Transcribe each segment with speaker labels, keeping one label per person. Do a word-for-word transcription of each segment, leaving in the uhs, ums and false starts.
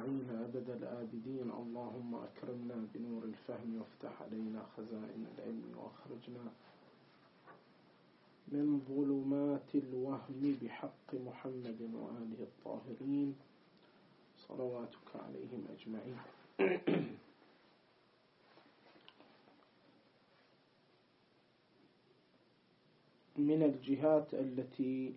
Speaker 1: أجمعين أبد الآبدين. اللهم أكرمنا بنور الفهم وافتح علينا خزائن العلم واخرجنا من ظلمات الوهم بحق محمد وآله الطاهرين صلواتك عليهم أجمعين. من الجهات التي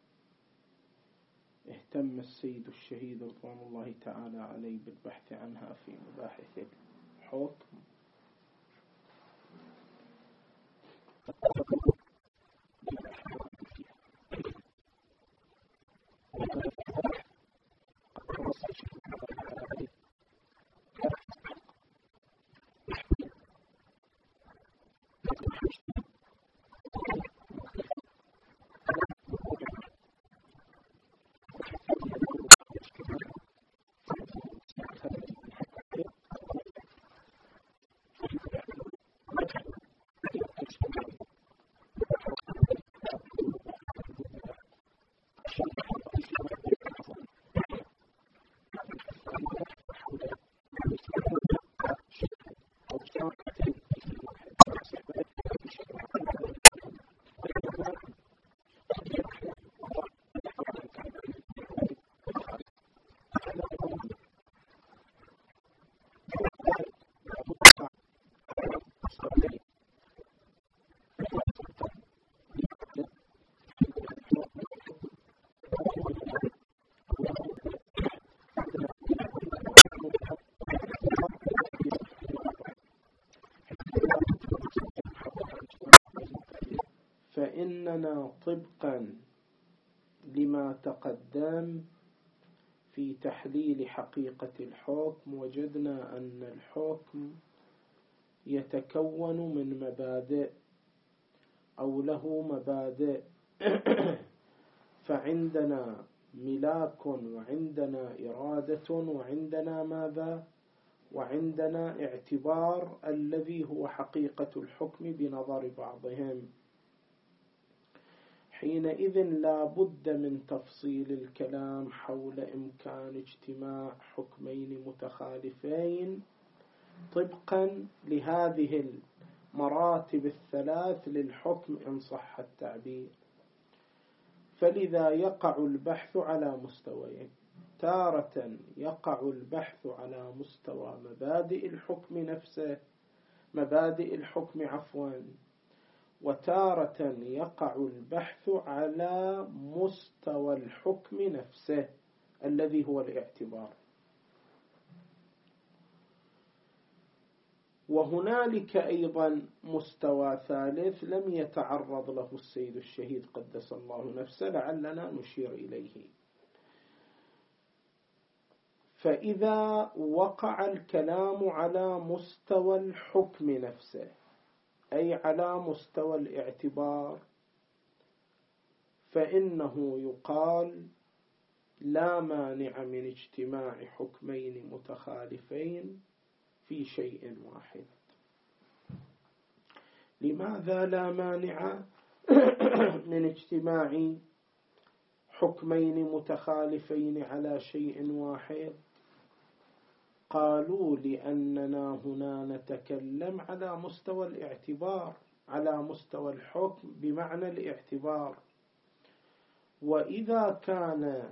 Speaker 1: اهتم السيد الشهيد رضوان الله تعالى عليه بالبحث عنها في مباحث الحكم فإننا طبقا لما تقدم في تحليل حقيقة الحكم وجدنا أن الحكم يتكون من مبادئ أو له مبادئ فعندنا ملاك وعندنا إرادة وعندنا ماذا؟ وعندنا اعتبار الذي هو حقيقة الحكم بنظر بعضهم. حينئذ لا بد من تفصيل الكلام حول إمكان اجتماع حكمين متخالفين طبقا لهذه المراتب الثلاث للحكم إن صح التعبير. فلذا يقع البحث على مستويين: تارة يقع البحث على مستوى مبادئ الحكم نفسه مبادئ الحكم عفوا وتارة يقع البحث على مستوى الحكم نفسه الذي هو الاعتبار. وهنالك أيضا مستوى ثالث لم يتعرض له السيد الشهيد قدس الله نفسه، لعلنا نشير إليه. فإذا وقع الكلام على مستوى الحكم نفسه أي على مستوى الاعتبار فإنه يقال لا مانع من اجتماع حكمين متخالفين في شيء واحد. لماذا لا مانع من اجتماع حكمين متخالفين على شيء واحد؟ قالوا لأننا هنا نتكلم على مستوى الاعتبار على مستوى الحكم بمعنى الاعتبار، وإذا كان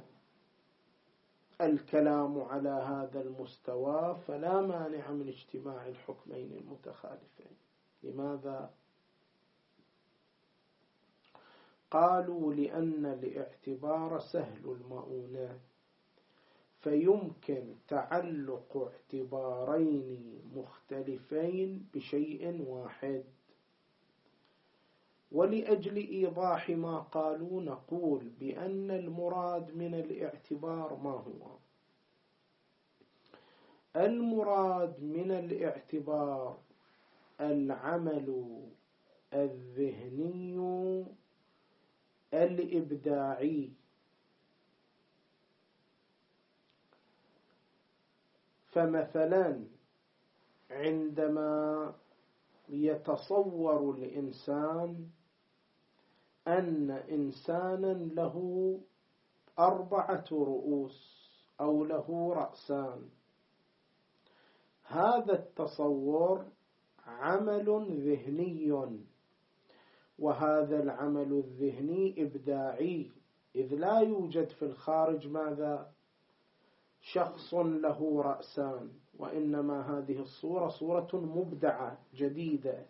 Speaker 1: الكلام على هذا المستوى فلا مانع من اجتماع الحكمين المتخالفين. لماذا؟ قالوا لأن الاعتبار سهل المؤونة، فيمكن تعلق اعتبارين مختلفين بشيء واحد. ولأجل إيضاح ما قالوا نقول بأن المراد من الاعتبار ما هو؟ المراد من الاعتبار العمل الذهني الإبداعي. فمثلا عندما يتصور الإنسان أن إنسانا له أربعة رؤوس أو له رأسان. هذا التصور عمل ذهني، وهذا العمل الذهني إبداعي، إذ لا يوجد في الخارج ماذا؟ شخص له رأسان، وإنما هذه الصورة صورة مبدعة جديدة.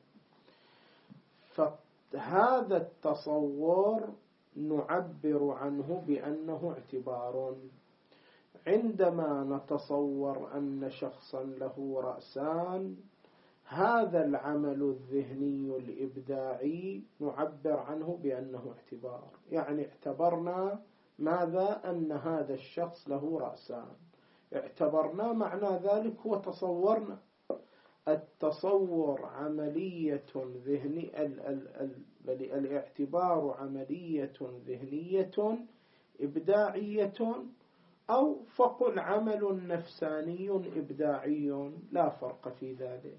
Speaker 1: فهذا التصور نعبر عنه بأنه اعتبار. عندما نتصور أن شخصا له رأسان، هذا العمل الذهني الإبداعي نعبر عنه بأنه اعتبار، يعني اعتبرنا ماذا؟ أن هذا الشخص له رأسان، اعتبرنا معنى ذلك هو تصورنا. التصور عملية ذهنية، ال ال ال بل الاعتبار عملية ذهنية إبداعية، أو فقل عمل نفساني إبداعي، لا فرق في ذلك.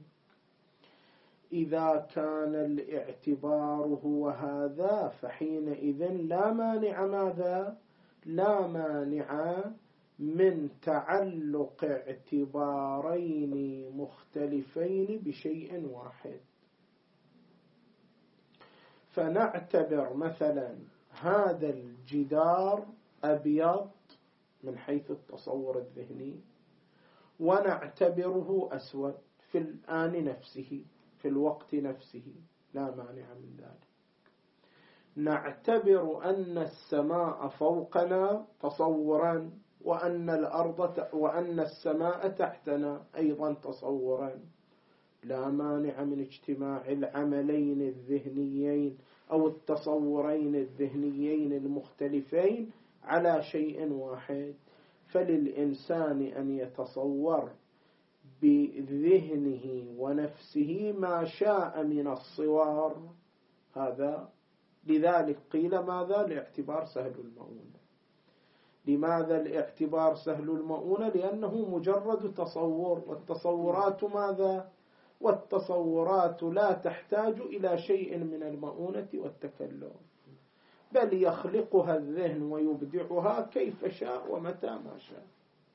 Speaker 1: إذا كان الاعتبار هو هذا، فحينئذ لا مانع ماذا؟ لا مانع من تعلق اعتبارين مختلفين بشيء واحد. فنعتبر مثلا هذا الجدار أبيض من حيث التصور الذهني، ونعتبره أسود في الآن نفسه، في الوقت نفسه، لا مانع من ذلك. نعتبر أن السماء فوقنا تصورا، وأن الأرض وأن السماء تحتنا أيضا تصورا، لا مانع من اجتماع العملين الذهنيين أو التصورين الذهنيين المختلفين على شيء واحد. فللإنسان أن يتصور بذهنه ونفسه ما شاء من الصور، هذا لذلك قيل ماذا؟ الاعتبار سهل المؤونة. لماذا الاعتبار سهل المؤونة؟ لأنه مجرد تصور، والتصورات ماذا؟ والتصورات لا تحتاج إلى شيء من المؤونة والتكلف، بل يخلقها الذهن ويبدعها كيف شاء ومتى ما شاء.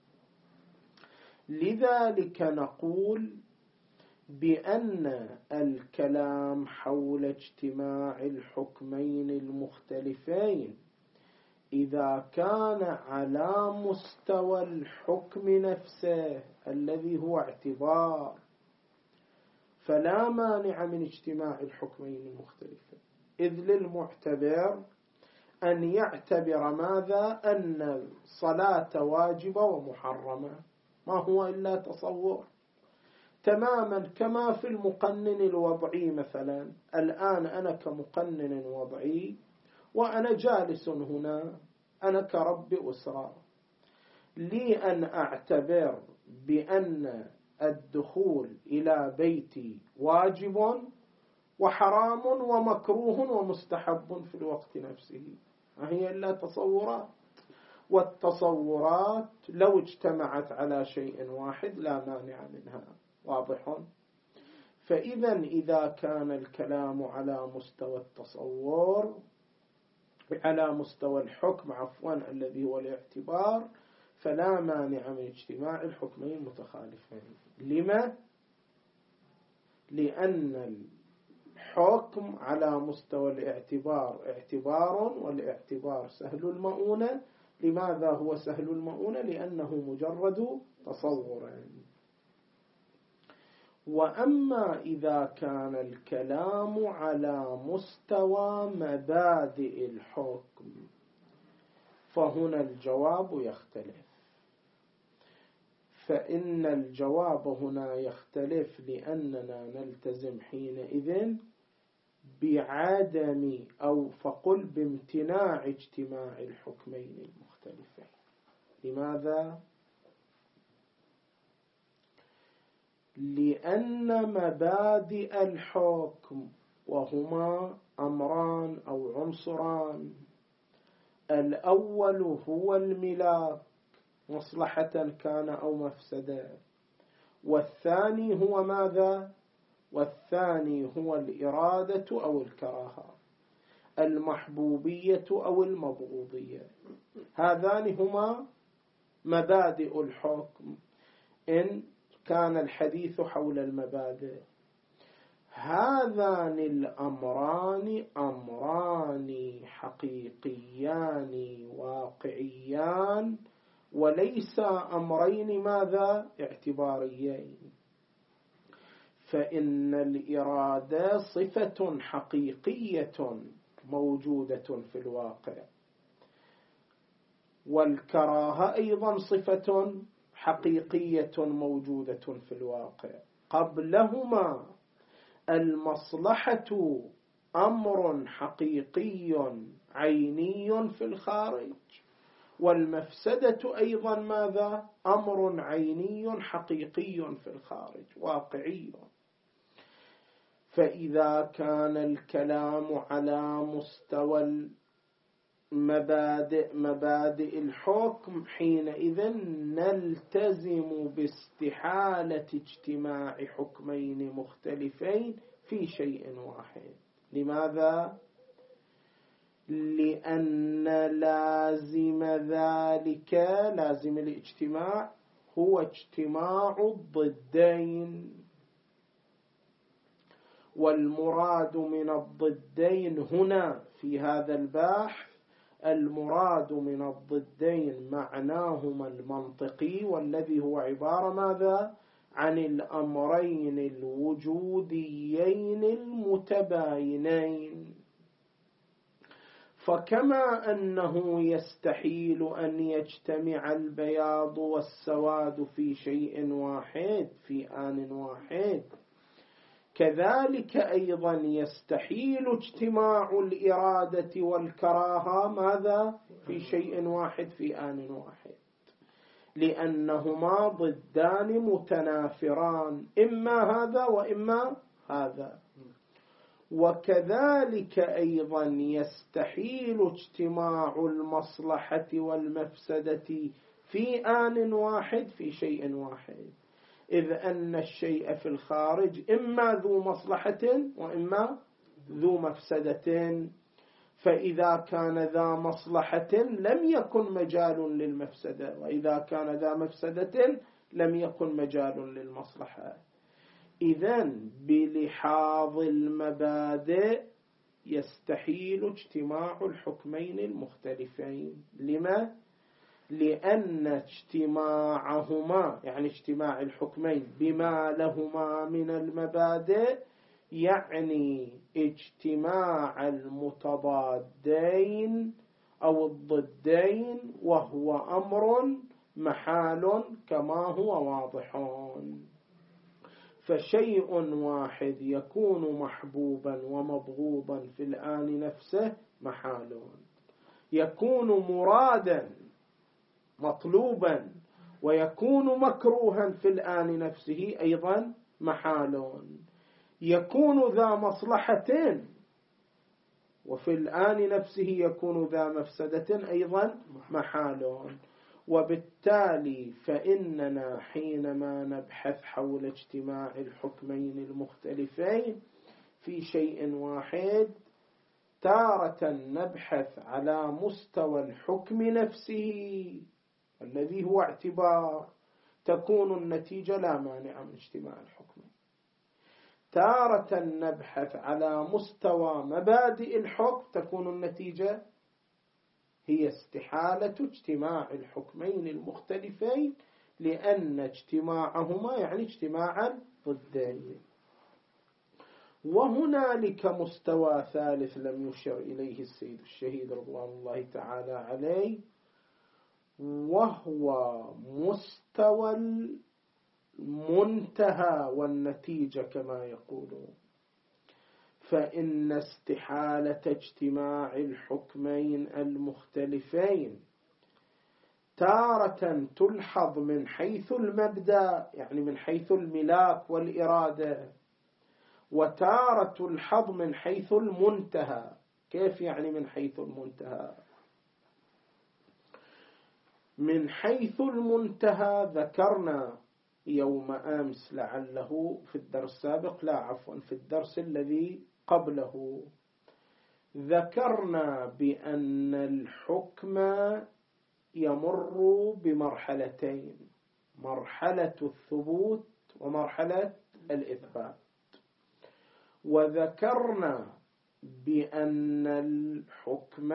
Speaker 1: لذلك نقول بأن الكلام حول اجتماع الحكمين المختلفين إذا كان على مستوى الحكم نفسه الذي هو اعتبار، فلا مانع من اجتماع الحكمين المختلفين، إذ للمعتبر أن يعتبر ماذا؟ أن الصلاة واجبة ومحرمة، ما هو إلا تصور، تماما كما في المقنن الوضعي. مثلا الآن أنا كمقنن وضعي وأنا جالس هنا، أنا كرب أسرة، لي أن أعتبر بأن الدخول إلى بيتي واجب وحرام ومكروه ومستحب في الوقت نفسه، ما هي إلا تصورات. والتصورات لو اجتمعت على شيء واحد لا مانع منها، واضح؟ فإذا إذا كان الكلام على مستوى التصور، على مستوى الحكم عفوا الذي هو الاعتبار، فلا مانع من اجتماع الحكمين المتخالفين. لما؟ لأن الحكم على مستوى الاعتبار اعتبار، والاعتبار سهل المؤونة. لماذا هو سهل المؤونة؟ لأنه مجرد تصور. وأما إذا كان الكلام على مستوى مبادئ الحكم، فهنا الجواب يختلف. فإن الجواب هنا يختلف لأننا نلتزم حينئذ بعدم أو فقل بامتناع اجتماع الحكمين المختلفين. لماذا؟ لأن مبادئ الحكم، وهما أمران أو عنصران، الأول هو الملاك مصلحة كان أو مفسدة، والثاني هو ماذا؟ والثاني هو الإرادة أو الكراهة، المحبوبية أو المبغوضية. هذان هما مبادئ الحكم إن كان الحديث حول المبادئ. هذان الأمران أمران حقيقيان واقعيان، وليس أمرين ماذا اعتباريين. فإن الإرادة صفة حقيقية موجودة في الواقع، والكراهة أيضا صفة حقيقية موجودة في الواقع. قبلهما المصلحة أمر حقيقي عيني في الخارج، والمفسدة أيضا ماذا؟ أمر عيني حقيقي في الخارج واقعي. فإذا كان الكلام على مستوى المبادئ مبادئ الحكم، حينئذ نلتزم باستحالة اجتماع حكمين مختلفين في شيء واحد. لماذا؟ لأن لازم ذلك، لازم الاجتماع هو اجتماع الضدين، والمراد من الضدين هنا في هذا البحث، المراد من الضدين معناهما المنطقي، والذي هو عبارة ماذا؟ عن الأمرين الوجوديين المتباينين. فكما أنه يستحيل أن يجتمع البياض والسواد في شيء واحد في آن واحد، كذلك أيضا يستحيل اجتماع الإرادة والكراهة ماذا؟ في شيء واحد في آن واحد، لأنهما ضدان متنافران، إما هذا وإما هذا. وكذلك أيضا يستحيل اجتماع المصلحة والمفسدة في آن واحد في شيء واحد، إذ أن الشيء في الخارج إما ذو مصلحة وإما ذو مفسدة. فإذا كان ذا مصلحة لم يكن مجال للمفسدة، وإذا كان ذا مفسدة لم يكن مجال للمصلحة. إذن بلحاظ المبادئ يستحيل اجتماع الحكمين المختلفين. لما؟ لأن اجتماعهما، يعني اجتماع الحكمين بما لهما من المبادئ، يعني اجتماع المتضادين أو الضدين، وهو أمر محال كما هو واضح. فشيء واحد يكون محبوبا ومبغوضا في الآن نفسه محال، يكون مرادا مطلوبا ويكون مكروها في الآن نفسه أيضا محال، يكون ذا مصلحة وفي الآن نفسه يكون ذا مفسدة أيضا محال. وبالتالي فإننا حينما نبحث حول اجتماع الحكمين المختلفين في شيء واحد، تارة نبحث على مستوى الحكم نفسه الذي هو اعتبار، تكون النتيجة لا مانع من اجتماع الحكم. تارة نبحث على مستوى مبادئ الحكم، تكون النتيجة هي استحالة اجتماع الحكمين المختلفين، لأن اجتماعهما يعني اجتماع ضدين. وهنالك مستوى ثالث لم يشر إليه السيد الشهيد رضوان الله تعالى عليه، وهو مستوى المنتهى والنتيجة كما يقولون. فإن استحالة اجتماع الحكمين المختلفين تارة تلحظ من حيث المبدأ، يعني من حيث الملاك والإرادة، وتارة تلحظ من حيث المنتهى. كيف يعني من حيث المنتهى؟ من حيث المنتهى ذكرنا يوم أمس لعله في الدرس السابق، لا عفوا في الدرس الذي قبله، ذكرنا بأن الحكم يمر بمرحلتين: مرحلة الثبوت ومرحلة الإثبات. وذكرنا بأن الحكم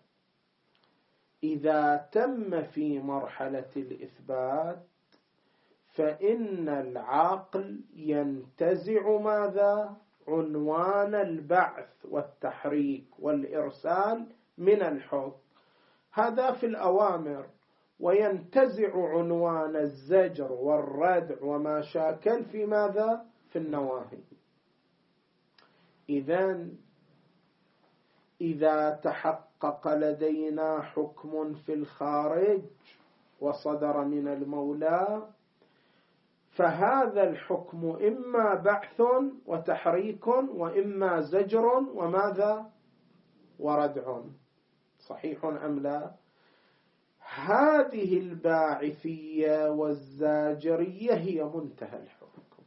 Speaker 1: إذا تم في مرحلة الإثبات فإن العقل ينتزع ماذا؟ عنوان البعث والتحريك والإرسال من الحكم، هذا في الأوامر، وينتزع عنوان الزجر والردع وما شاكل في ماذا؟ في النواهي. إذن إذا تحقق لدينا حكم في الخارج وصدر من المولى فهذا الحكم إما بعث وتحريك وإما زجر وماذا؟ وردع. صحيح أم لا؟ هذه الباعثية والزاجرية هي منتهى الحكم.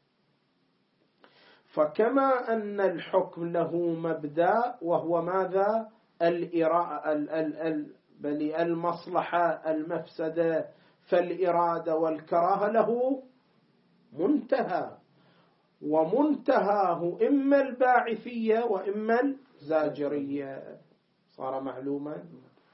Speaker 1: فكما أن الحكم له مبدأ وهو ماذا؟ الإراءة بل المصلحة المفسدة، فالإرادة والكراهة له منتهى، ومنتهاه إما الباعثية وإما الزاجرية. صار معلوما؟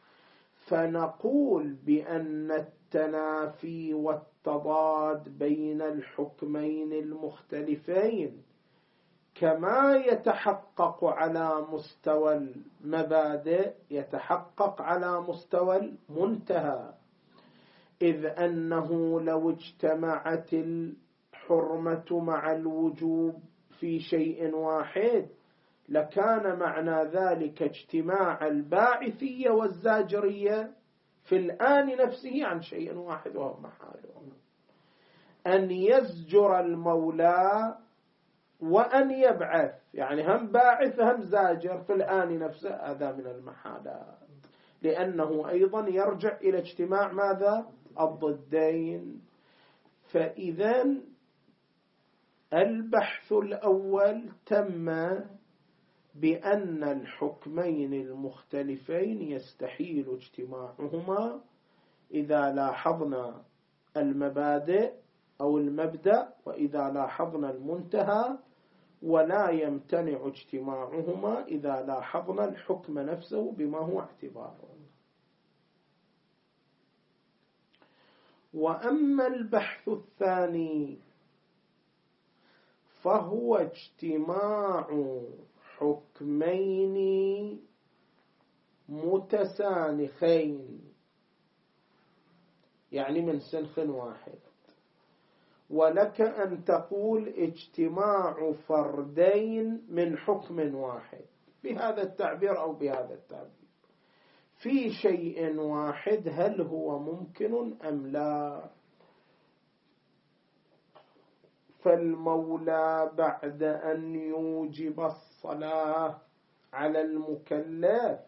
Speaker 1: فنقول بأن التنافي والتضاد بين الحكمين المختلفين كما يتحقق على مستوى المبادئ يتحقق على مستوى المنتهى، إذ أنه لو اجتمعت الحرمة مع الوجوب في شيء واحد لكان معنى ذلك اجتماع الباعثية والزاجرية في الآن نفسه عن شيء واحد وهو محاله أن يزجر المولى وأن يبعث، يعني هم باعث هم زاجر في الآن نفسه، هذا من المحالات، لأنه أيضا يرجع إلى اجتماع ماذا؟ الضدين. فإذا البحث الأول تم بأن الحكمين المختلفين يستحيل اجتماعهما إذا لاحظنا المبادئ أو المبدأ وإذا لاحظنا المنتهى، ولا يمتنع اجتماعهما إذا لاحظنا الحكم نفسه بما هو اعتباره. وأما البحث الثاني فهو اجتماع حكمين متسانخين، يعني من سنخ واحد، ولك أن تقول اجتماع فردين من حكم واحد بهذا التعبير أو بهذا التعبير في شيء واحد، هل هو ممكن أم لا؟ فالمولى بعد أن يوجب الصلاة على المكلف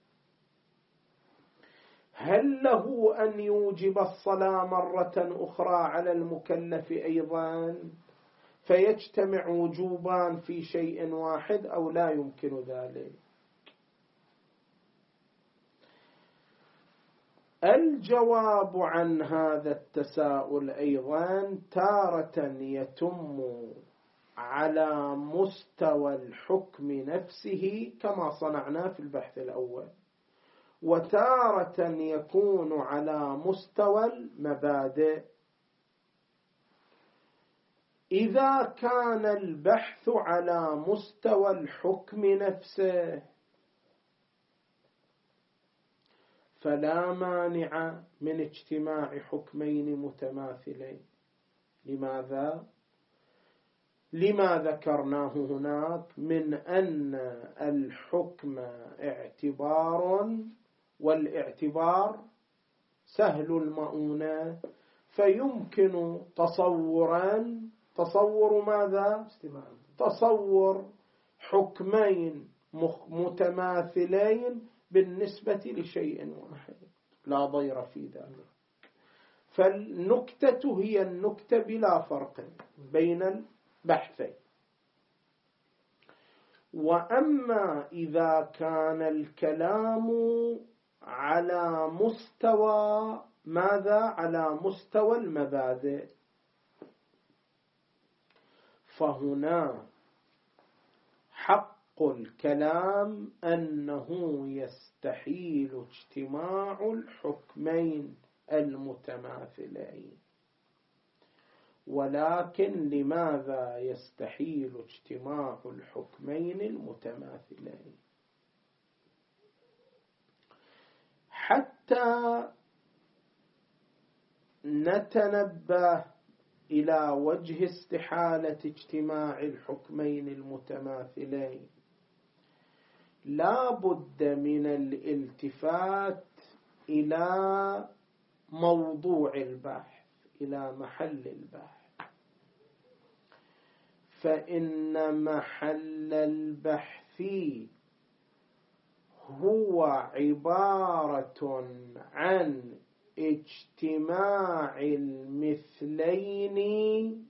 Speaker 1: هل له أن يوجب الصلاة مرة أخرى على المكلف أيضا فيجتمع وجوبان في شيء واحد أو لا يمكن ذلك؟ الجواب عن هذا التساؤل أيضا تارة يتم على مستوى الحكم نفسه كما صنعنا في البحث الأول، وتارة يكون على مستوى المبادئ. إذا كان البحث على مستوى الحكم نفسه فلا مانع من اجتماع حكمين متماثلين. لماذا؟ لما ذكرناه هناك من أن الحكم اعتبار، والاعتبار سهل المؤونة، فيمكن تصورا تصور ماذا؟ تصور حكمين متماثلين بالنسبة لشيء واحد، لا ضير في ذلك. فالنكتة هي النكتة بلا فرق بين البحثين. وأما إذا كان الكلام على مستوى ماذا؟ على مستوى المبادئ. فهنا حق الكلام أنه يستحيل اجتماع الحكمين المتماثلين. ولكن لماذا يستحيل اجتماع الحكمين المتماثلين؟ حتى نتنبه إلى وجه استحالة اجتماع الحكمين المتماثلين، لا بد من الالتفات إلى موضوع البحث، إلى محل البحث. فإن محل البحث هو عبارة عن اجتماع المثلين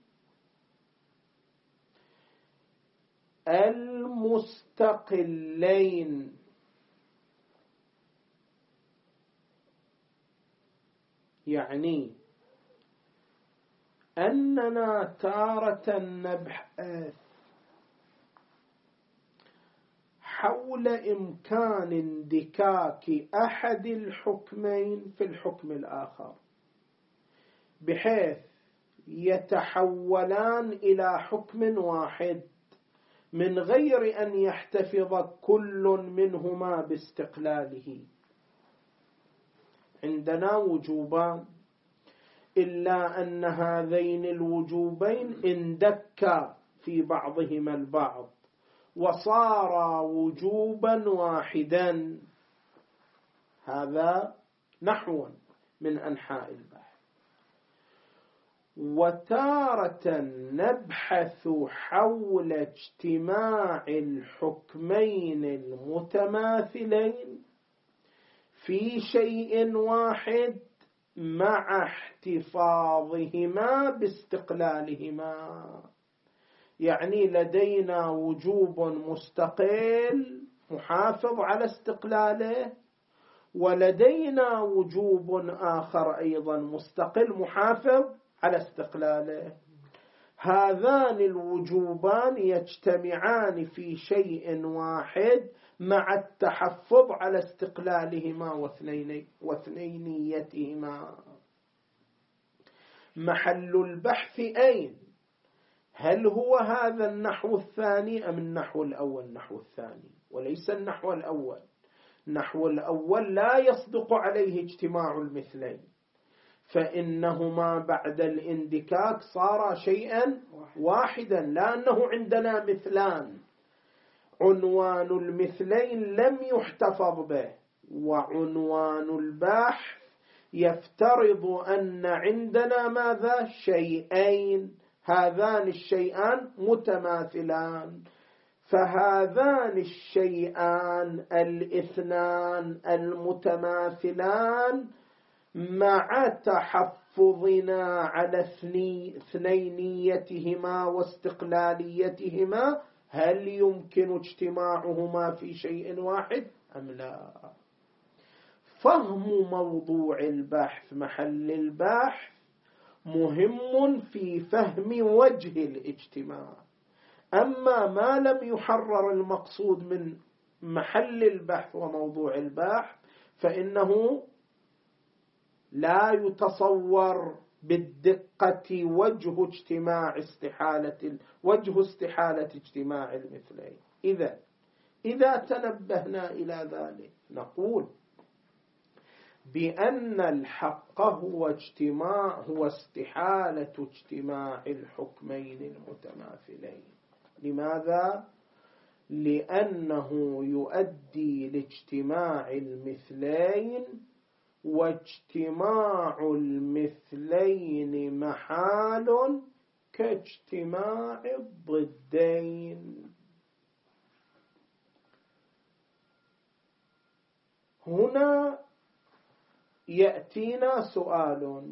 Speaker 1: المستقلين. يعني أننا تارة نبحث حول إمكان اندكاك أحد الحكمين في الحكم الآخر بحيث يتحولان إلى حكم واحد من غير أن يحتفظ كل منهما باستقلاله. عندنا وجوبان، إلا أن هذين الوجوبين اندكا في بعضهما البعض وصار وجوبا واحدا. هذا نحو من أنحاء البحث. وتارة نبحث حول اجتماع الحكمين المتماثلين في شيء واحد مع احتفاظهما باستقلالهما. يعني لدينا وجوب مستقل محافظ على استقلاله، ولدينا وجوب آخر أيضا مستقل محافظ على استقلاله. هذان الوجوبان يجتمعان في شيء واحد مع التحفظ على استقلالهما واثنينيتهما. محل البحث أين؟ هل هو هذا النحو الثاني أم النحو الأول؟ النحو الثاني وليس النحو الأول. النحو الأول لا يصدق عليه اجتماع المثلين، فإنهما بعد الاندكاك صار شيئا واحدا، لأنه عندنا مثلان. عنوان المثلين لم يحتفظ به، وعنوان البحث يفترض أن عندنا ماذا؟ شيئين، هذان الشيئان متماثلان. فهذان الشيئان الاثنان المتماثلان مع تحفظنا على اثنينيتهما واستقلاليتهما، هل يمكن اجتماعهما في شيء واحد أم لا؟ فهم موضوع البحث، محل البحث، مهم في فهم وجه الاجتماع. أما ما لم يحرر المقصود من محل البحث وموضوع البحث فإنه لا يتصور بالدقة وجه اجتماع استحالة وجه استحالة اجتماع المثلين. إذا إذا تنبهنا إلى ذلك نقول بأن الحق هو اجتماع هو استحالة اجتماع الحكمين المتماثلين. لماذا؟ لأنه يؤدي لاجتماع المثلين، واجتماع المثلين محال كاجتماع الضدين. هنا يأتينا سؤال،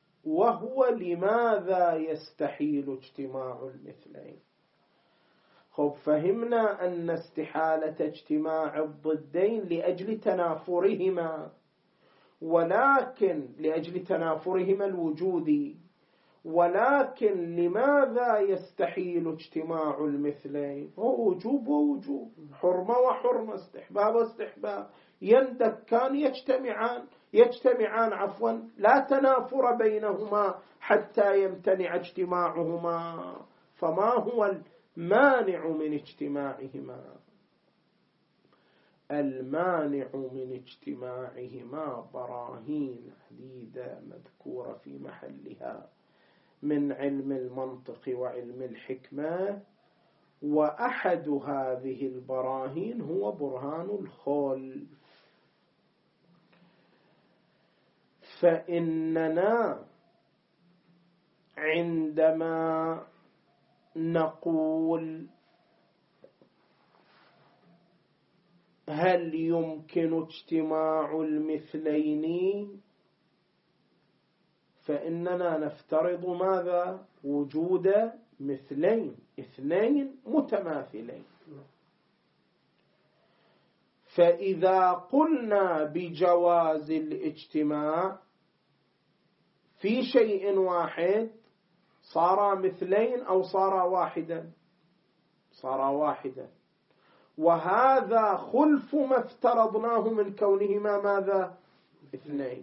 Speaker 1: وهو لماذا يستحيل اجتماع المثلين؟ خب فهمنا أن استحالة اجتماع الضدين لأجل تنافرهما، ولكن لأجل تنافرهما الوجودي، ولكن لماذا يستحيل اجتماع المثلين؟ هو وجوب ووجوب، حرمة وحرمة، استحباب واستحباب، يندك كان يجتمعان يجتمعان عفوا لا تنافر بينهما حتى يمتنع اجتماعهما، فما هو المانع من اجتماعهما؟ المانع من اجتماعهما براهين عديدة مذكورة في محلها من علم المنطق وعلم الحكمة، وأحد هذه البراهين هو برهان الخلف. فإننا عندما نقول هل يمكن اجتماع المثلين، فإننا نفترض ماذا؟ وجود مثلين، اثنين متماثلين. فإذا قلنا بجواز الاجتماع في شيء واحد صار مثلين أو صار واحدا؟ صار واحدا، وهذا خلف ما افترضناه من كونهما ماذا؟ اثنين.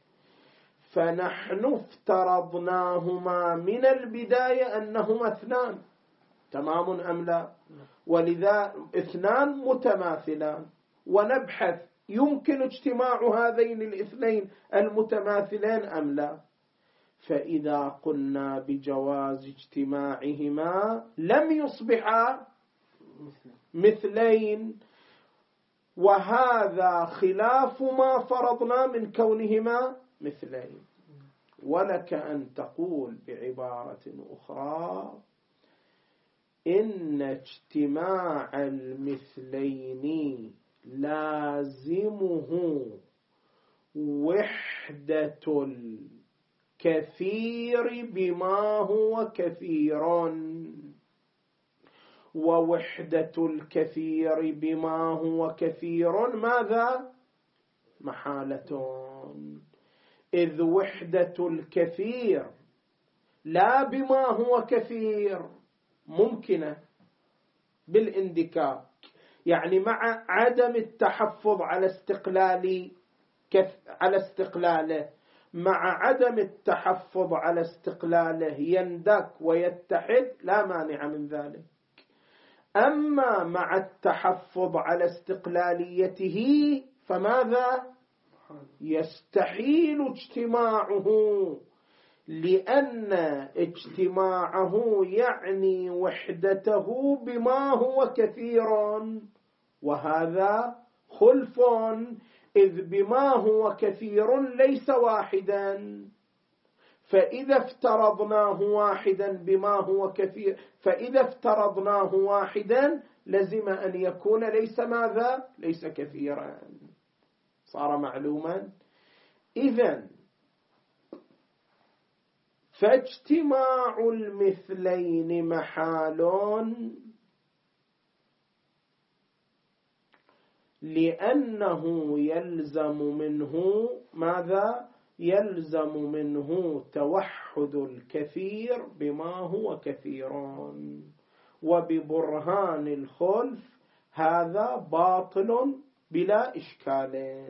Speaker 1: فنحن افترضناهما من البداية أنهما اثنان، تمام أم لا؟ ولذا اثنان متماثلان، ونبحث يمكن اجتماع هذين الاثنين المتماثلين أم لا. فإذا قلنا بجواز اجتماعهما لم يصبحا مثلين، وهذا خلاف ما فرضنا من كونهما مثلين. ولك أن تقول بعبارة أخرى إن اجتماع المثلين لازمه وحدة الكثير بما هو كثير، ووحدة الكثير بما هو كثير ماذا؟ محالة، إذ وحدة الكثير لا بما هو كثير ممكنة بالاندكاك، يعني مع عدم التحفظ على استقلال كث... على استقلاله، مع عدم التحفظ على استقلاله يندك ويتحد، لا مانع من ذلك. أما مع التحفظ على استقلاليته فماذا؟ يستحيل اجتماعه، لأن اجتماعه يعني وحدته بما هو كثير، وهذا خلف، إذ بما هو كثير ليس واحدا. فإذا افترضناه واحدا بما هو كثير، فإذا افترضناه واحدا لزم أن يكون ليس ماذا؟ ليس كثيرا، صار معلوما. إذن فاجتماع المثلين محال، لأنه يلزم منه ماذا؟ يلزم منه توحد الكثير بما هو كثيران، وببرهان الخلف هذا باطل بلا إشكال.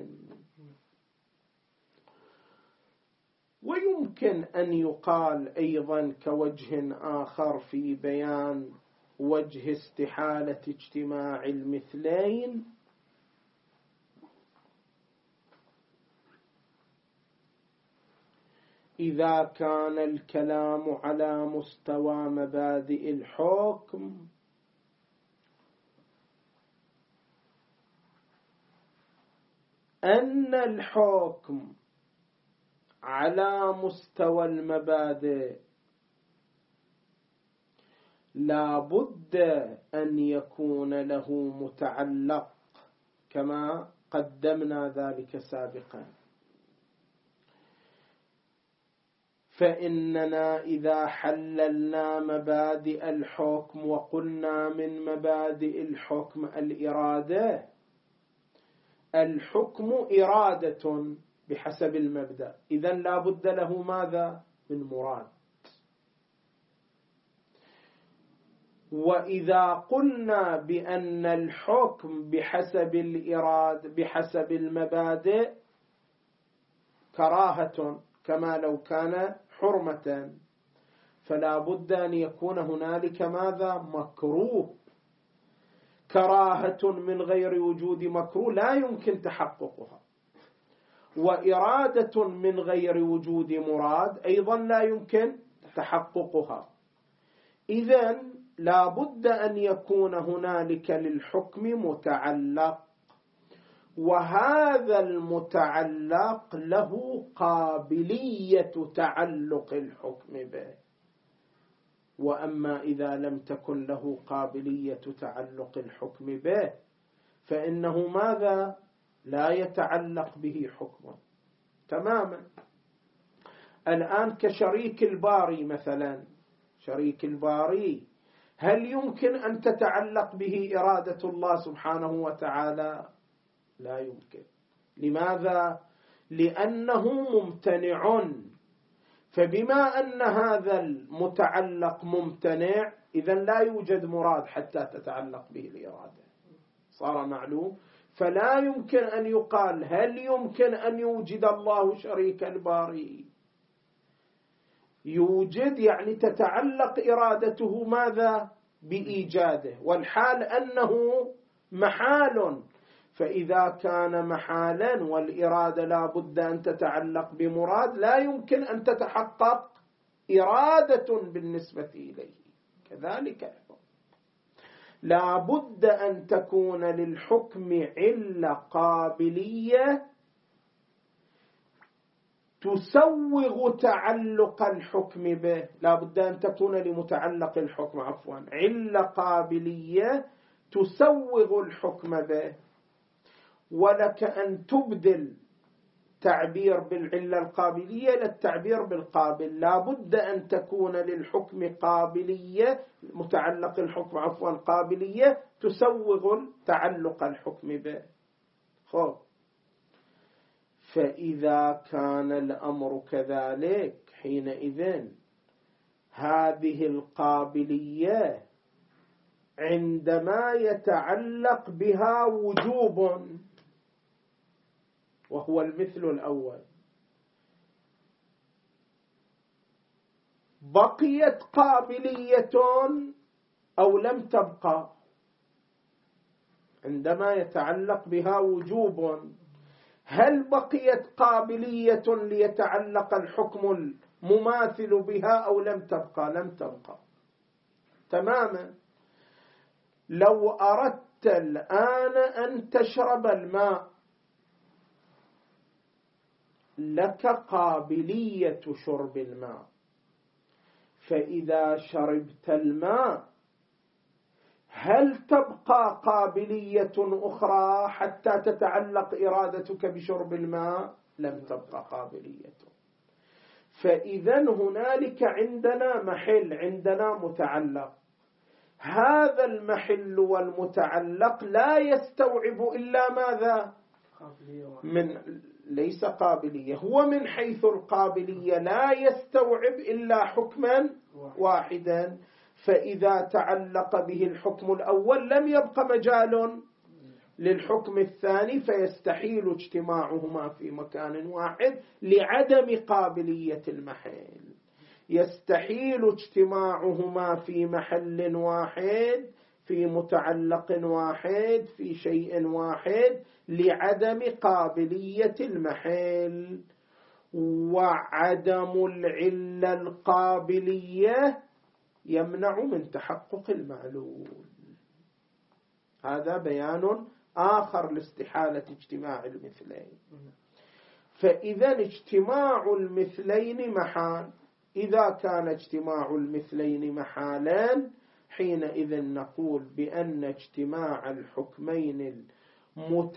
Speaker 1: ويمكن أن يقال أيضا كوجه آخر في بيان وجه استحالة اجتماع المثلين، إذا كان الكلام على مستوى مبادئ الحكم أن الحكم على مستوى المبادئ لا بد أن يكون له متعلق كما قدمنا ذلك سابقا. فإننا إذا حللنا مبادئ الحكم وقلنا من مبادئ الحكم الإرادة، الحكم إرادة بحسب المبدأ، إذن لا بد له ماذا؟ من مراد. وإذا قلنا بأن الحكم بحسب الإرادة بحسب المبادئ كراهة كما لو كان حرمة، فلا بد أن يكون هنالك ماذا؟ مكروه. كراهة من غير وجود مكروه لا يمكن تحققها، وإرادة من غير وجود مراد أيضا لا يمكن تحققها. إذن لا بد أن يكون هنالك للحكم متعلق، وهذا المتعلق له قابلية تعلق الحكم به. وأما إذا لم تكن له قابلية تعلق الحكم به فإنه ماذا؟ لا يتعلق به حكم تماما. الآن كشريك الباري مثلا، شريك الباري هل يمكن أن تتعلق به إرادة الله سبحانه وتعالى؟ لا يمكن. لماذا؟ لأنه ممتنع. فبما أن هذا المتعلق ممتنع إذن لا يوجد مراد حتى تتعلق به الإرادة، صار معلوم. فلا يمكن أن يقال هل يمكن أن يوجد الله شريك الباري؟ يوجد، يعني تتعلق إرادته ماذا؟ بإيجاده، والحال أنه محال. فإذا كان محالا والإرادة لا بد أن تتعلق بمراد، لا يمكن أن تتحقق إرادة بالنسبة إليه. كذلك لا بد أن تكون للحكم علة قابلية تسوغ تعلق الحكم به. لا بد أن تكون لمتعلق الحكم عفوا علة قابلية تسوغ الحكم به. ولك أن تبدل تعبير بالعلة القابلية للتعبير بالقابل. لا بد أن تكون للحكم قابلية، متعلق الحكم عفوا قابلية تسوغ تعلق الحكم به. خب، فإذا كان الأمر كذلك حينئذ هذه القابلية عندما يتعلق بها وجوب، وهو المثل الأول، بقيت قابلية أو لم تبقى؟ عندما يتعلق بها وجوب هل بقيت قابلية ليتعلق الحكم المماثل بها أو لم تبقى؟ لم تبقى تماما. لو أردت الآن أن تشرب الماء لك قابلية شرب الماء، فإذا شربت الماء هل تبقى قابلية أخرى حتى تتعلق إرادتك بشرب الماء؟ لم تبقى قابلية. فإذا هنالك عندنا محل، عندنا متعلق. هذا المحل والمتعلق لا يستوعب إلا ماذا؟ من ليس قابلية، هو من حيث القابلية لا يستوعب إلا حكما واحدا. فإذا تعلق به الحكم الأول لم يبق مجال للحكم الثاني، فيستحيل اجتماعهما في مكان واحد لعدم قابلية المحل. يستحيل اجتماعهما في محل واحد، في متعلق واحد، في شيء واحد، لعدم قابلية المحل. وعدم العلة القابلية يمنع من تحقق المعلول. هذا بيان آخر لاستحالة اجتماع المثلين. فإذا اجتماع المثلين محال. إذا كان اجتماع المثلين محالان حينئذ نقول بأن اجتماع الحكمين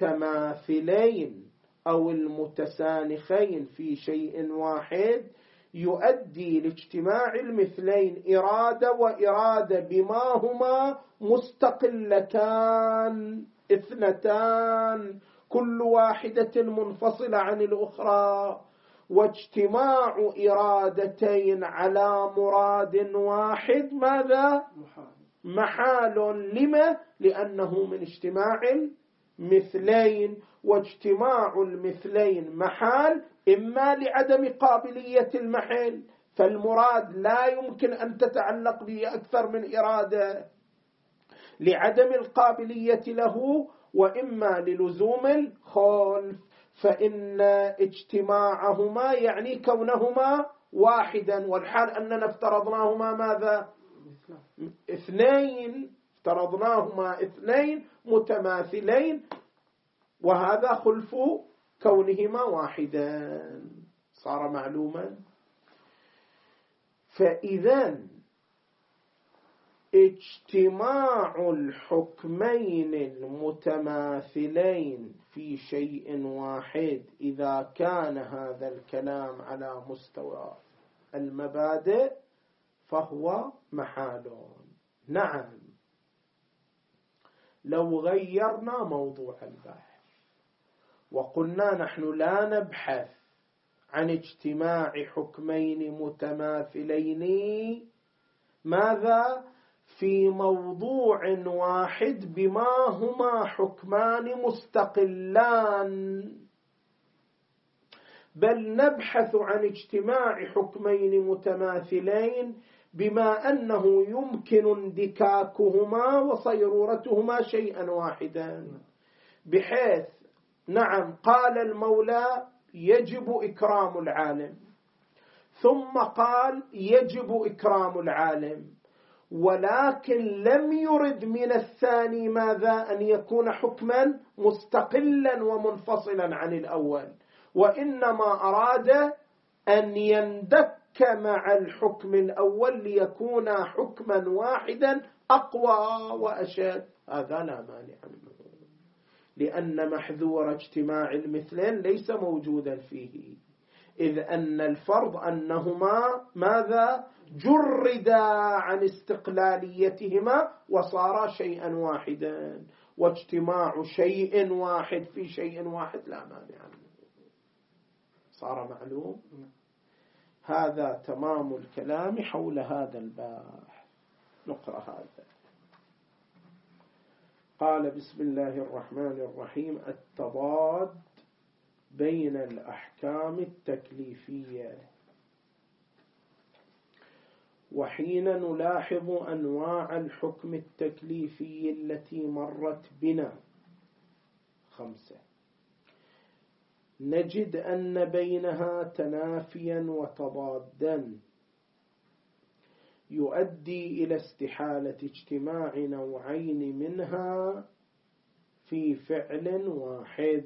Speaker 1: المتماثلين أو المتسانخين في شيء واحد يؤدي لاجتماع المثلين إرادة وإرادة بما هما مستقلتان اثنتان كل واحدة منفصلة عن الأخرى، واجتماع إرادتين على مراد واحد ماذا؟ محال. لما؟ لأنه من اجتماع المثلين، واجتماع المثلين محال إما لعدم قابلية المحل، فالمراد لا يمكن أن تتعلق به أكثر من إرادة لعدم القابلية له، وإما للزوم الخلف، فإن اجتماعهما يعني كونهما واحدا، والحال أننا افترضناهما ماذا؟ اثنين، افترضناهما اثنين متماثلين، وهذا خلف كونهما واحدا، صار معلوما. فإذا اجتماع الحكمين المتماثلين في شيء واحد إذا كان هذا الكلام على مستوى المبادئ فهو محال. نعم، لو غيرنا موضوع البحث وقلنا نحن لا نبحث عن اجتماع حكمين متماثلين ماذا في موضوع واحد بما هما حكمان مستقلان، بل نبحث عن اجتماع حكمين متماثلين بما أنه يمكن اندكاكهما وصيرورتهما شيئا واحدا، بحيث نعم قال المولى يجب إكرام العالم، ثم قال يجب إكرام العالم، ولكن لم يرد من الثاني ماذا؟ أن يكون حكما مستقلا ومنفصلا عن الأول، وإنما أراد أن يندك مع الحكم الأول ليكون حكما واحدا أقوى وأشد. هذا لا مانع منه، لأن محذور اجتماع المثلين ليس موجودا فيه، إذ أن الفرض أنهما ماذا؟ جردا عن استقلاليتهما وصارا شيئا واحدا، واجتماع شيء واحد في شيء واحد لا مانع منه، صار معلوم. هذا تمام الكلام حول هذا البحث. نقرأ هذا. قال بسم الله الرحمن الرحيم: التضاد بين الأحكام التكليفية. وحين نلاحظ أنواع الحكم التكليفي التي مرت بنا خمسة، نجد أن بينها تنافيا وتضادا يؤدي إلى استحالة اجتماع نوعين منها في فعل واحد.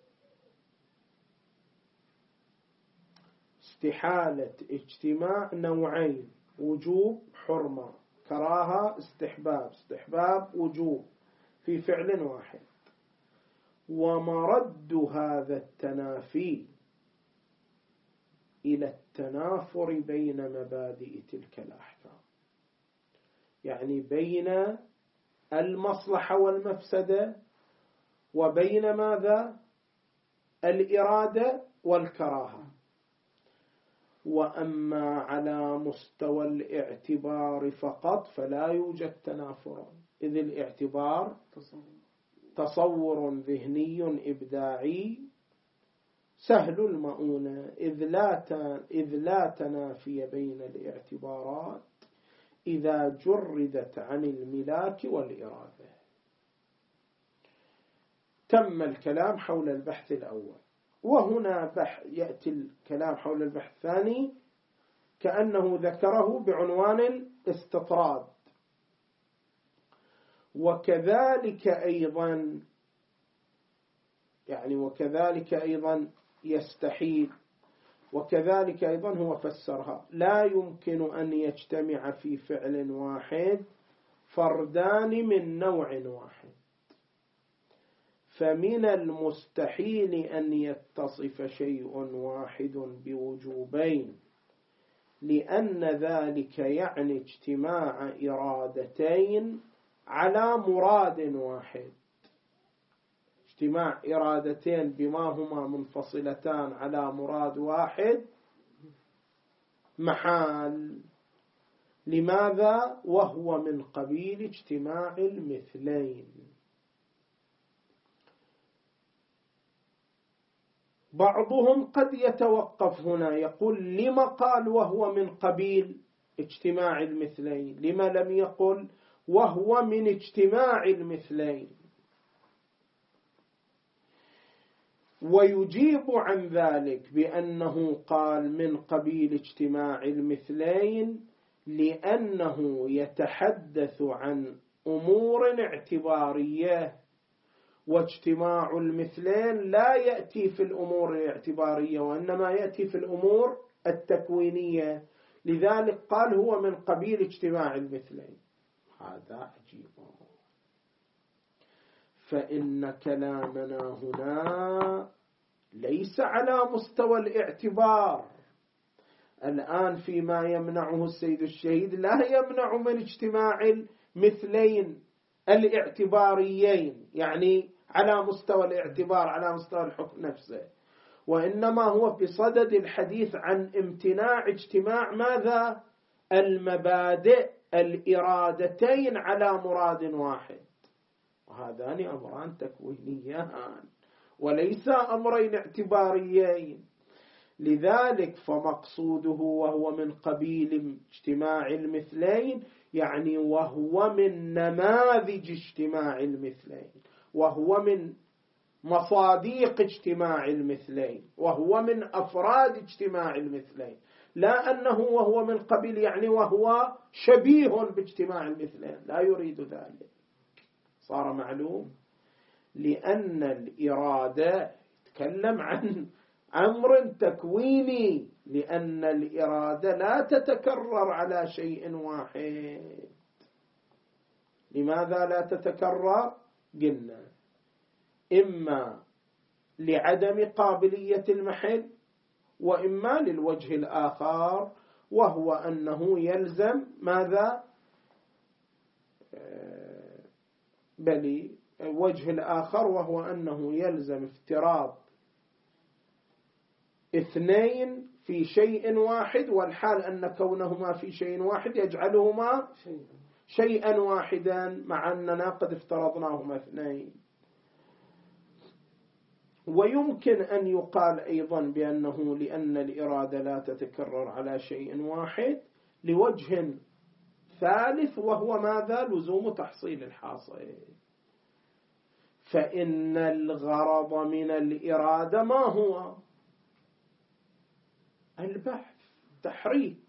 Speaker 1: استحالة اجتماع نوعين، وجوب حرمة، كراهة استحباب، استحباب وجوب، في فعل واحد. ومرد هذا التنافي إلى التنافر بين مبادئ تلك الأحكام، يعني بين المصلحة والمفسدة وبين ماذا؟ الإرادة والكراهة. وأما على مستوى الاعتبار فقط فلا يوجد تنافر، إذ الاعتبار تصور ذهني إبداعي سهل المؤونة، إذ لا إذ لا تنافي بين الاعتبارات إذا جردت عن الملاك والإرادة. تم الكلام حول البحث الأول، وهنا بحث يأتي الكلام حول البحث الثاني كأنه ذكره بعنوان الاستطراد. وكذلك أيضا يعني وكذلك أيضا يستحيل، وكذلك أيضا هو فسرها: لا يمكن أن يجتمع في فعل واحد فردان من نوع واحد، فمن المستحيل أن يتصف شيء واحد بوجوبين لأن ذلك يعني اجتماع إرادتين على مراد واحد. اجتماع إرادتين بما هما منفصلتان على مراد واحد محال. لماذا؟ وهو من قبيل اجتماع المثلين. بعضهم قد يتوقف هنا يقول لما قال وهو من قبيل اجتماع المثلين، لما لم يقل وهو من اجتماع المثلين؟ ويجيب عن ذلك بأنه قال من قبيل اجتماع المثلين لأنه يتحدث عن أمور اعتبارية، واجتماع المثلين لا يأتي في الأمور الاعتبارية وإنما يأتي في الأمور التكوينية، لذلك قال هو من قبيل اجتماع المثلين. هذا عجيب. فإن كلامنا هنا ليس على مستوى الاعتبار. الآن فيما يمنعه السيد الشهيد لا يمنع من اجتماع المثلين الاعتباريين، يعني على مستوى الاعتبار على مستوى الحكم نفسه، وإنما هو بصدد الحديث عن امتناع اجتماع ماذا؟ المبادئ الإرادتين على مراد واحد. وهذان أمران تكوينيان وليس أمرين اعتباريين. لذلك فمقصوده وهو من قبيل اجتماع المثلين يعني وهو من نماذج اجتماع المثلين، وهو من مصاديق اجتماع المثلين، وهو من أفراد اجتماع المثلين، لا أنه وهو من قبيل يعني وهو شبيه باجتماع المثلين، لا يريد ذلك. صار معلوم؟ لأن الإرادة تتكلم عن أمر تكويني، لأن الإرادة لا تتكرر على شيء واحد. لماذا لا تتكرر؟ قلنا إما لعدم قابلية المحل، وإما للوجه الآخر وهو أنه يلزم ماذا؟ بل الوجه الآخر وهو أنه يلزم افتراض اثنين في شيء واحد، والحال أن كونهما في شيء واحد يجعلهما شيئا واحدا مع أننا قد افترضناهما اثنين. ويمكن أن يقال أيضا بأنه لأن الإرادة لا تتكرر على شيء واحد لوجه ثالث وهو ماذا؟ لزوم تحصيل الحاصل. فإن الغرض من الإرادة ما هو؟ البحث، تحريك.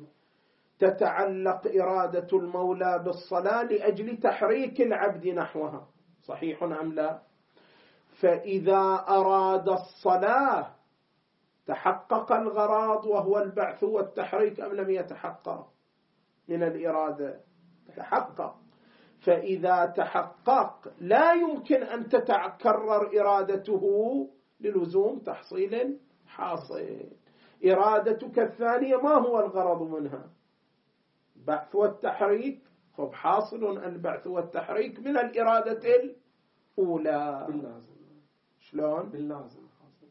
Speaker 1: تتعلق إرادة المولى بالصلاة لأجل تحريك العبد نحوها، صحيح أم لا؟ فإذا أراد الصلاة تحقق الغرض وهو البعث والتحريك أم لم يتحقق من الإرادة؟ تحقق. فإذا تحقق لا يمكن أن تتكرر إرادته للزوم تحصيل حاصل. إرادتك الثانية ما هو الغرض منها؟ بعث والتحريك، خب حاصل البعث والتحريك من الإرادة الأولى.
Speaker 2: باللازم.
Speaker 1: شلون؟
Speaker 2: باللازم حاصل،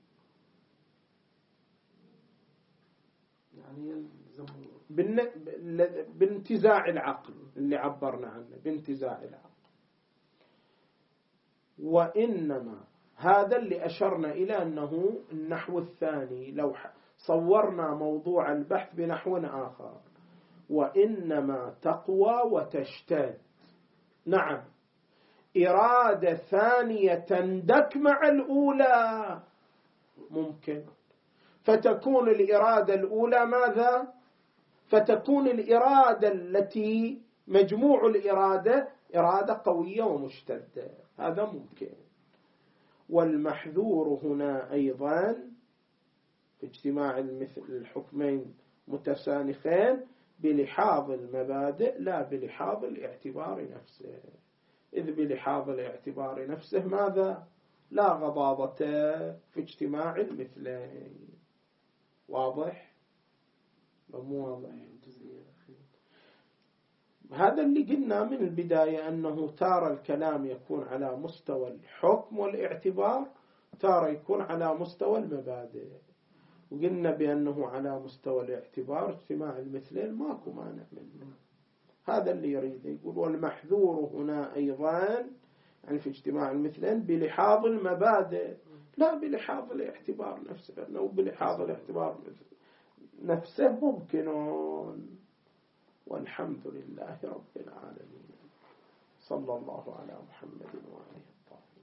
Speaker 2: يعني يلزم
Speaker 1: بالن... بانتزاع العقل اللي عبرنا عنه، بانتزاع العقل. وإنما هذا اللي أشرنا إلى أنه النحو الثاني، لو صورنا موضوع البحث بنحو آخر، وإنما تقوى وتشتد. نعم، إرادة ثانية تندك مع الأولى ممكن، فتكون الإرادة الأولى ماذا؟ فتكون الإرادة التي مجموع الإرادة إرادة قوية ومشتدة، هذا ممكن. والمحذور هنا أيضا في اجتماع المثل الحكمين متسانخين بلحاظ المبادئ لا بلحاظ الاعتبار نفسه، إذ بلحاظ الاعتبار نفسه ماذا؟ لا غضاضة في اجتماع المثلين. واضح؟ مو واضح. هذا اللي قلنا من البداية، أنه تارة الكلام يكون على مستوى الحكم والاعتبار، تارة يكون على مستوى المبادئ. وقلنا بأنه على مستوى الاعتبار اجتماع المثلين ماكو مانع منه. هذا اللي يريد يقول. والمحذور هنا أيضا يعني في اجتماع المثلين بلحاظ المبادئ لا بلحاظ الاعتبار نفسه، أنه بلحاظ الاعتبار نفسه ممكنون. والحمد لله رب العالمين. صلى الله على محمد وآله الطاهرين.